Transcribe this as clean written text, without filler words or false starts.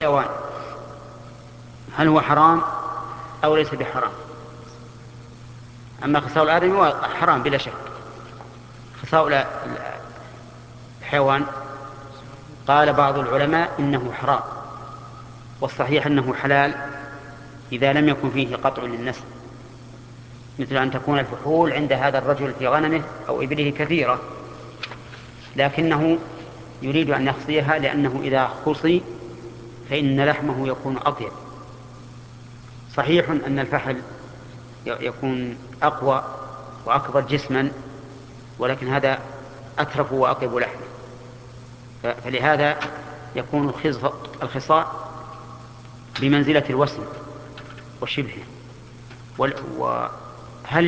حيوان هل هو حرام أو ليس بحرام؟ أما خصاء الآدمي هو حرام بلا شك. خصاء الحيوان قال بعض العلماء إنه حرام، والصحيح أنه حلال إذا لم يكن فيه قطع للنسل، مثل أن تكون الفحول عند هذا الرجل في غنمه أو إبله كثيرة، لكنه يريد أن يخصيها لأنه إذا خصي فإن لحمه يكون أطيب. صحيح أن الفحل يكون أقوى وأكبر جسما، ولكن هذا أترف وأطيب لحمه، فلهذا يكون الخصاء بمنزلة الوسم وشبهه،